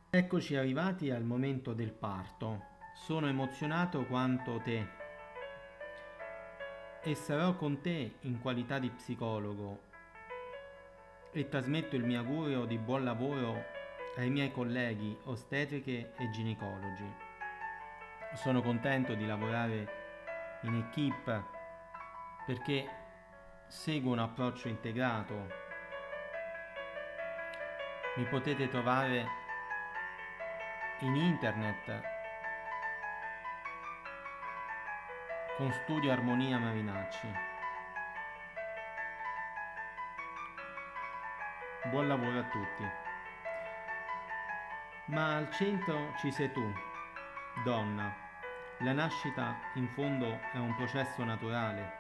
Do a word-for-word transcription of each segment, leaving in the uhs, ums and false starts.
Eccoci arrivati al momento del parto. Sono emozionato quanto te e sarò con te in qualità di psicologo e trasmetto il mio augurio di buon lavoro ai miei colleghi ostetriche e ginecologi. Sono contento di lavorare in equipe perché seguo un approccio integrato. Mi potete trovare in internet con Studio Armonia Marinacci. Buon lavoro a tutti. Ma al centro ci sei tu, donna. La nascita in fondo è un processo naturale.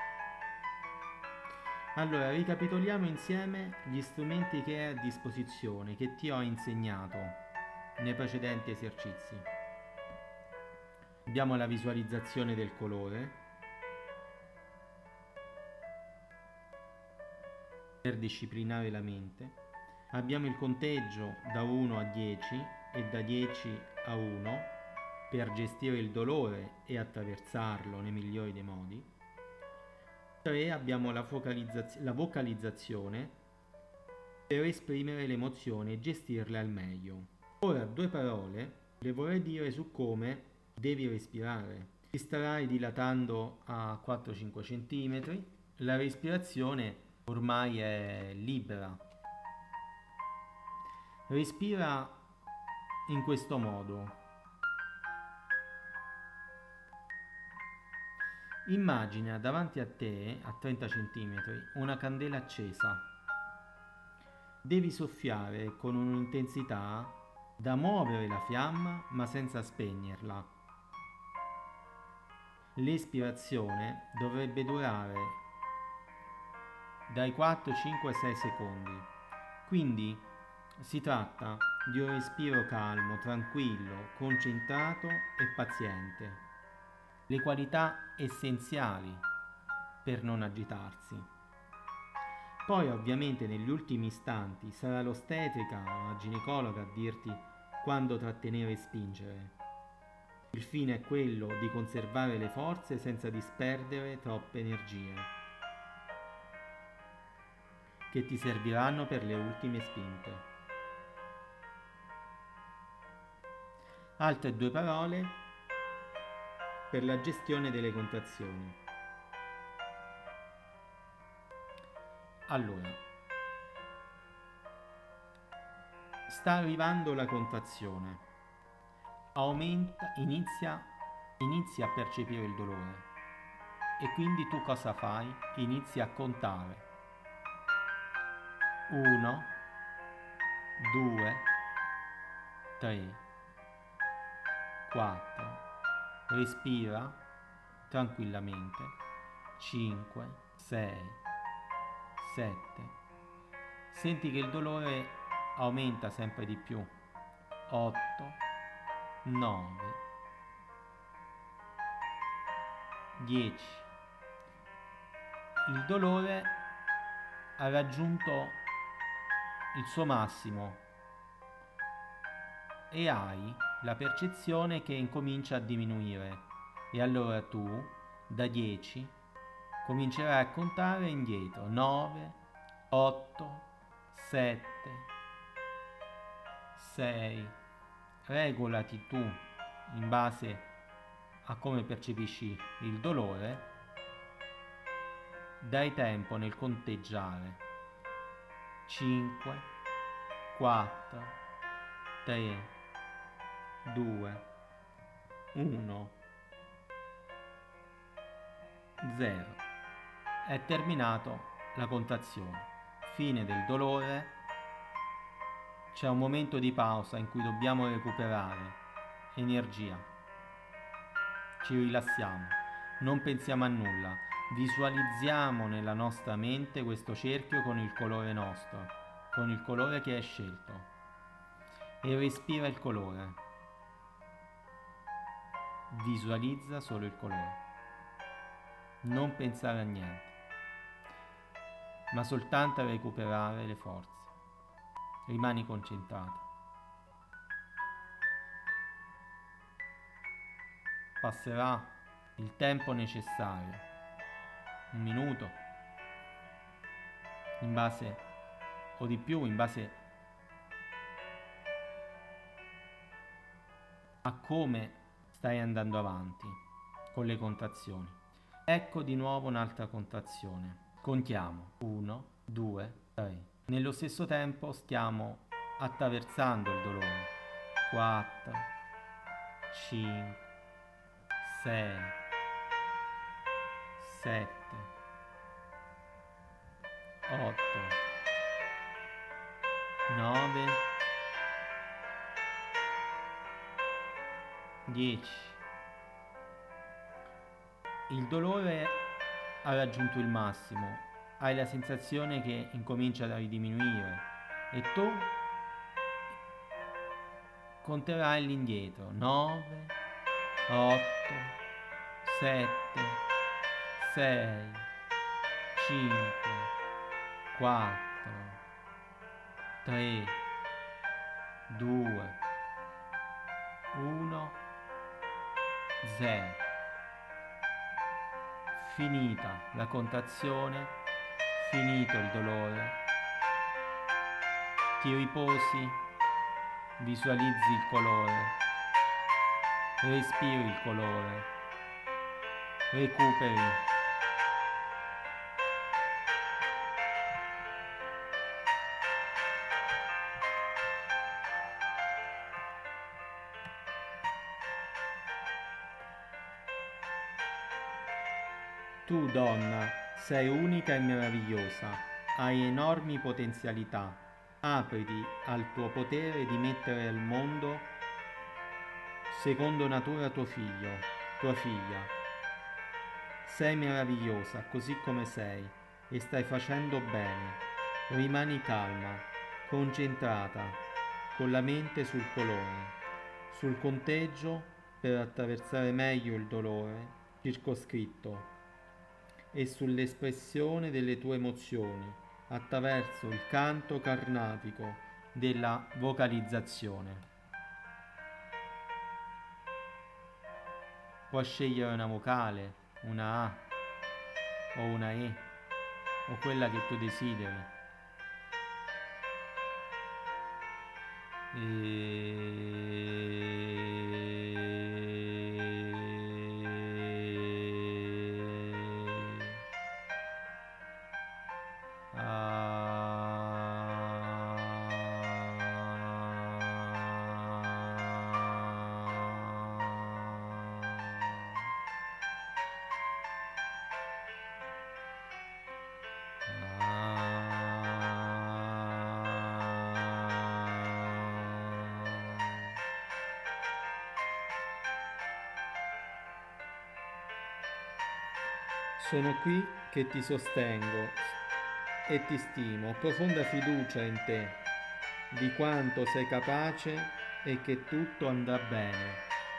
Allora, ricapitoliamo insieme gli strumenti che hai a disposizione, che ti ho insegnato nei precedenti esercizi. Abbiamo la visualizzazione del colore per disciplinare la mente. Abbiamo il conteggio da uno a dieci e da dieci a uno per gestire il dolore e attraversarlo nei migliori dei modi. tre. Abbiamo la, focalizzazione, la vocalizzazione per esprimere le emozioni e gestirle al meglio. Ora due parole le vorrei dire su come devi respirare. Ti starai dilatando a quattro cinque centimetri. La respirazione ormai è libera. Respira in questo modo. Immagina davanti a te, a trenta centimetri, una candela accesa. Devi soffiare con un'intensità da muovere la fiamma ma senza spegnerla. L'espirazione dovrebbe durare dai quattro, cinque, sei secondi. Quindi si tratta di un respiro calmo, tranquillo, concentrato e paziente. Le qualità essenziali per non agitarsi. Poi ovviamente negli ultimi istanti sarà l'ostetrica o la ginecologa a dirti quando trattenere e spingere. Il fine è quello di conservare le forze senza disperdere troppe energie, che ti serviranno per le ultime spinte. Altre due parole per la gestione delle contrazioni. Allora, sta arrivando la contrazione, aumenta, inizia, inizia a percepire il dolore e quindi tu cosa fai? Inizi a contare. uno, due, tre, quattro, respira tranquillamente, cinque, sei, sette, senti che il dolore aumenta sempre di più, otto, nove, dieci. Il dolore ha raggiunto il suo massimo e hai la percezione che incomincia a diminuire e allora tu da dieci comincerai a contare indietro. Nove, otto, sette, sei. Regolati tu in base a come percepisci il dolore. Dai tempo nel conteggiare. cinque, quattro, tre, due, uno, zero. È terminato la contrazione. Fine del dolore. C'è un momento di pausa in cui dobbiamo recuperare energia. Ci rilassiamo, non pensiamo a nulla. Visualizziamo nella nostra mente questo cerchio con il colore nostro, con il colore che hai scelto. E respira il colore. Visualizza solo il colore. Non pensare a niente, ma soltanto a recuperare le forze. Rimani concentrato. passerà il tempo necessario, un minuto, in base o di più, in base a come stai andando avanti con le contrazioni. Ecco di nuovo un'altra contrazione. Contiamo uno, due, tre. Nello stesso tempo stiamo attraversando il dolore. quattro, cinque, sei, sette, otto, nove, dieci. Il dolore ha raggiunto il massimo, hai la sensazione che incomincia a diminuire e tu conterai all'indietro. nove, otto, sette, sei, cinque, quattro, tre, due, uno, zero. Finita la contrazione, finito il dolore, ti riposi, visualizzi il colore, respiri il colore, recuperi. Tu, donna, sei unica e meravigliosa, hai enormi potenzialità, apriti al tuo potere di mettere al mondo secondo natura tuo figlio, tua figlia. Sei meravigliosa così come sei e stai facendo bene. Rimani calma, concentrata, con la mente sul colore, sul conteggio per attraversare meglio il dolore circoscritto e sull'espressione delle tue emozioni attraverso il canto carnatico della vocalizzazione. Puoi scegliere una vocale, una A o una E o quella che tu desideri. E... Sono qui che ti sostengo e ti stimo, ho profonda fiducia in te, di quanto sei capace e che tutto andrà bene.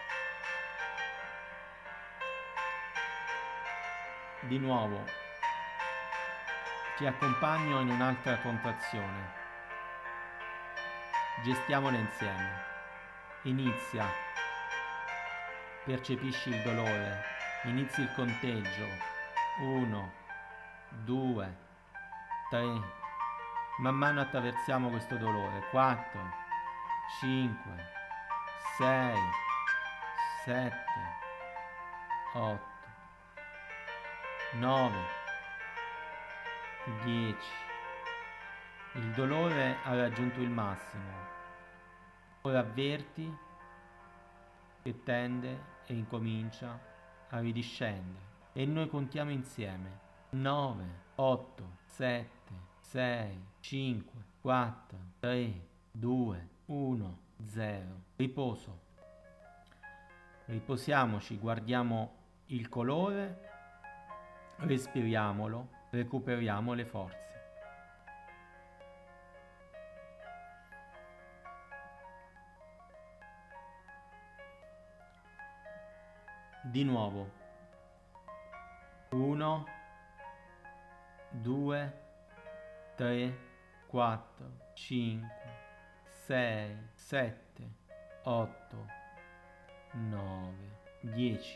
Di nuovo, ti accompagno in un'altra contrazione. Gestiamola insieme. Inizia, percepisci il dolore, inizi il conteggio. uno, due, tre, man mano attraversiamo questo dolore. quattro, cinque, sei, sette, otto, nove, dieci. Il dolore ha raggiunto il massimo. Ora avverti che tende e incomincia a ridiscendere. E noi contiamo insieme. nove, otto, sette, sei, cinque, quattro, tre, due, uno, zero. Riposo. Riposiamoci, guardiamo il colore, respiriamolo, recuperiamo le forze. Di nuovo. uno, due, tre, quattro, cinque, sei, sette, otto, nove, dieci.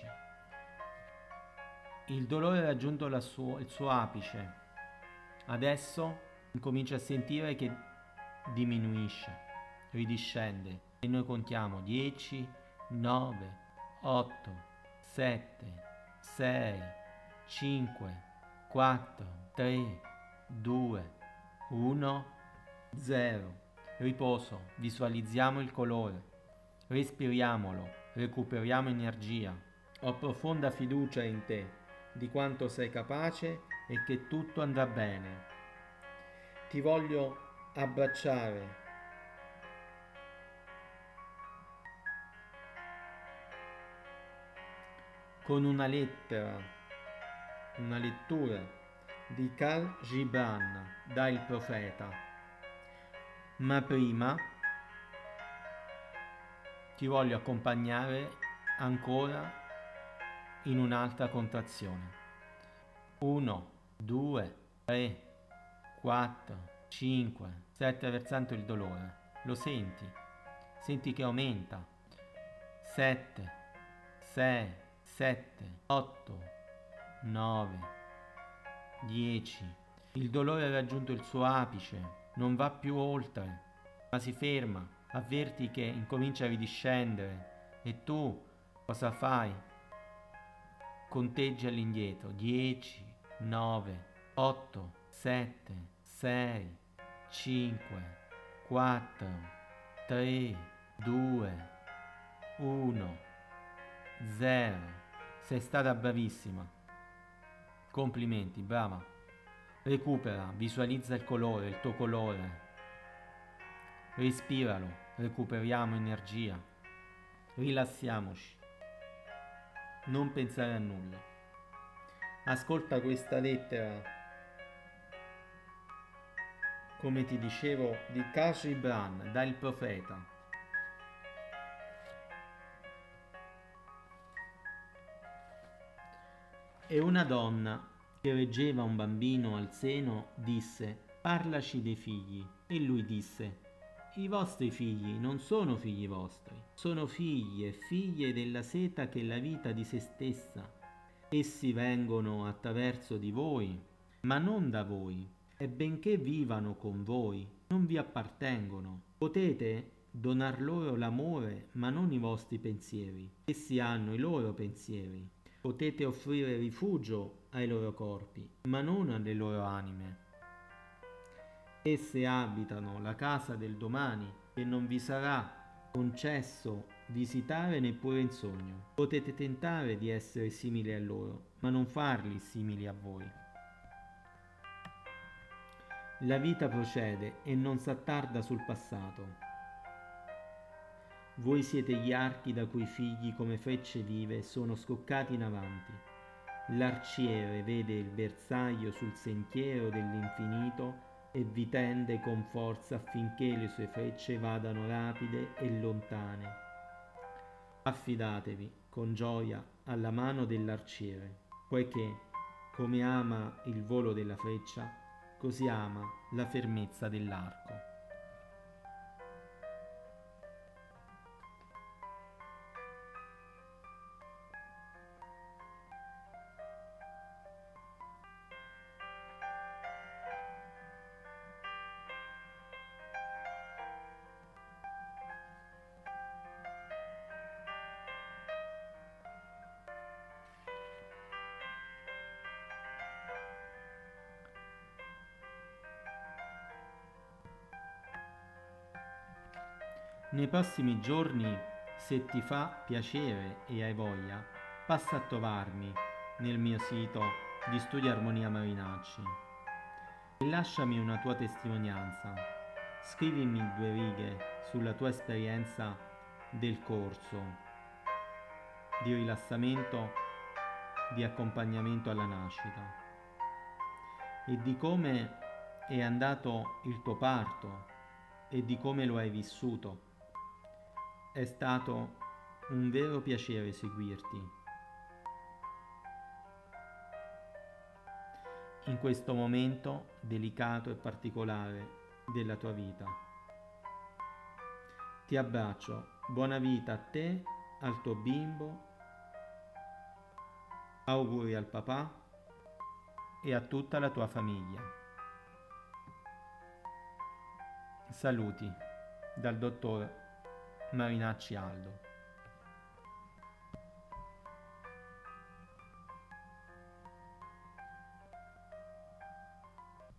Il dolore ha raggiunto la suo- il suo apice. Adesso incomincia a sentire che diminuisce, ridiscende. E noi contiamo dieci, nove, otto, sette, sei, cinque, quattro, tre, due, uno, zero. Riposo, visualizziamo il colore, respiriamolo, recuperiamo energia. Ho profonda fiducia in te, di quanto sei capace e che tutto andrà bene. Ti voglio abbracciare. Con una lettera, una lettura di Khalil Gibran da Il Profeta. Ma prima ti voglio accompagnare ancora in un'altra contrazione. uno, due, tre, quattro, cinque. Stai attraversando il dolore. Lo senti? Senti che aumenta. sette, sei, sette, otto, nove, dieci. Il dolore ha raggiunto il suo apice, non va più oltre, ma si ferma. Avverti che incomincia a ridiscendere e tu cosa fai? Conteggi all'indietro. dieci, nove, otto, sette, sei, cinque, quattro, tre, due, uno, zero. Sei stata bravissima. Complimenti, brava. Recupera, visualizza il colore, il tuo colore. Respiralo, recuperiamo energia. Rilassiamoci. Non pensare a nulla. Ascolta questa lettera, come ti dicevo, di Khalil Gibran da Il Profeta. E una donna che reggeva un bambino al seno disse: parlaci dei figli. E lui disse: i vostri figli non sono figli vostri, sono figli e figlie della seta che è la vita di se stessa. Essi vengono attraverso di voi, ma non da voi, e benché vivano con voi, non vi appartengono. Potete donar loro l'amore, ma non i vostri pensieri. Essi hanno i loro pensieri. Potete offrire rifugio ai loro corpi, ma non alle loro anime. Esse abitano la casa del domani e non vi sarà concesso visitare neppure in sogno. Potete tentare di essere simili a loro, ma non farli simili a voi. La vita procede e non s'attarda sul passato. Voi siete gli archi da cui i figli come frecce vive sono scoccati in avanti. L'arciere vede il bersaglio sul sentiero dell'infinito e vi tende con forza affinché le sue frecce vadano rapide e lontane. Affidatevi con gioia alla mano dell'arciere, poiché, come ama il volo della freccia, così ama la fermezza dell'arco. Nei prossimi giorni, se ti fa piacere e hai voglia, passa a trovarmi nel mio sito di Studio Armonia Marinacci e lasciami una tua testimonianza. Scrivimi due righe sulla tua esperienza del corso di rilassamento, di accompagnamento alla nascita e di come è andato il tuo parto e di come lo hai vissuto. È stato un vero piacere seguirti in questo momento delicato e particolare della tua vita. Ti abbraccio, buona vita a te, al tuo bimbo Auguri al papà e a tutta la tua famiglia. Saluti dal dottor Marinacci Aldo.